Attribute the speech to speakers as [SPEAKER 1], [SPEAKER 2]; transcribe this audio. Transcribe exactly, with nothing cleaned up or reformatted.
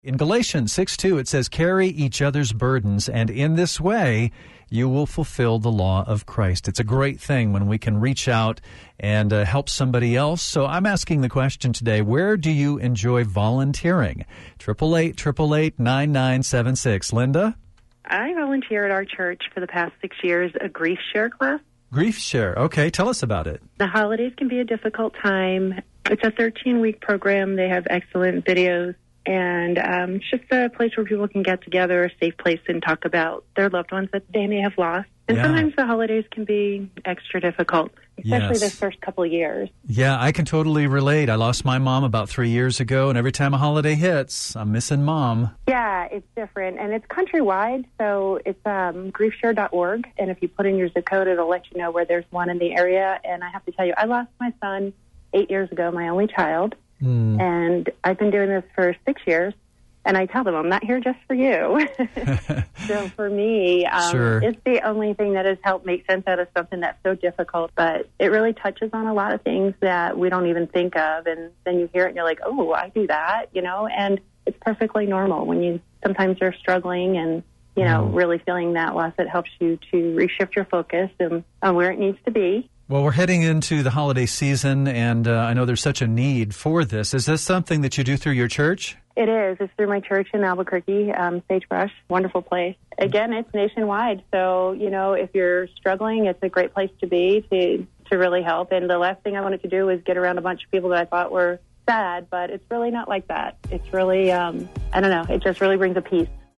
[SPEAKER 1] In Galatians six two, it says, carry each other's burdens, and in this way you will fulfill the law of Christ. It's a great thing when we can reach out and uh, help somebody else. So I'm asking the question today, where do you enjoy volunteering? eight eight eight, eight eight eight, nine nine seven six. Linda?
[SPEAKER 2] I volunteer at our church for the past six years, a grief share class.
[SPEAKER 1] Grief share. Okay, tell us about it.
[SPEAKER 2] The holidays can be a difficult time. It's a thirteen-week program. They have excellent videos. And um, it's just a place where people can get together, a safe place, and talk about their loved ones that they may have lost. And yeah. sometimes the holidays can be extra difficult, especially
[SPEAKER 1] yes.
[SPEAKER 2] the first couple of years.
[SPEAKER 1] Yeah, I can totally relate. I lost my mom about three years ago, and every time a holiday hits, I'm missing Mom.
[SPEAKER 2] Yeah, it's different. And it's countrywide, so it's um, grief share dot org. And if you put in your zip code, it'll let you know where there's one in the area. And I have to tell you, I lost my son eight years ago, my only child. Mm. And I've been doing this for six years, and I tell them I'm not here just for you. So for me, um,
[SPEAKER 1] sure.
[SPEAKER 2] it's the only thing that has helped make sense out of something that's so difficult, but it really touches on a lot of things that we don't even think of, and then you hear it and you're like, oh, I do that, you know, and it's perfectly normal when you sometimes you're struggling and, you know, mm. really feeling that loss. It helps you to reshift your focus and on where it needs to be.
[SPEAKER 1] Well, we're heading into the holiday season, and uh, I know there's such a need for this. Is this something that you do through your church?
[SPEAKER 2] It is. It's through my church in Albuquerque, um, Sagebrush. Wonderful place. Again, it's nationwide. So, you know, if you're struggling, it's a great place to be to, to really help. And the last thing I wanted to do was get around a bunch of people that I thought were sad, but it's really not like that. It's really, um, I don't know, it just really brings a peace.